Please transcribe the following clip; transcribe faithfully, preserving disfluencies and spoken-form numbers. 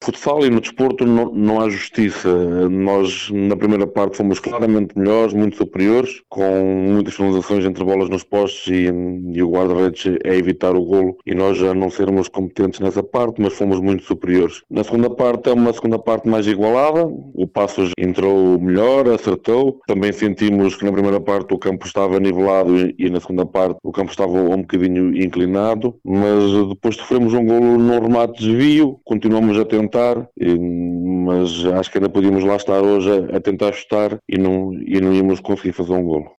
futsal e no desporto não, não há justiça. Nós, na primeira parte, fomos claramente melhores, muito superiores, com muitas finalizações entre bolas nos postos e, e o guarda-redes a evitar o golo, e nós já não sermos competentes nessa parte, mas fomos muito superiores. Na segunda parte é uma segunda parte mais igualada, o Paços entrou melhor, acertou. Também sentimos que na primeira parte o campo estava nivelado e, e na segunda parte o campo estava um bocadinho inclinado, mas depois sofremos um golo no remate de desvio, continuamos a tentar, mas acho que ainda podíamos lá estar hoje a, a tentar chutar e não, e não íamos conseguir fazer um golo.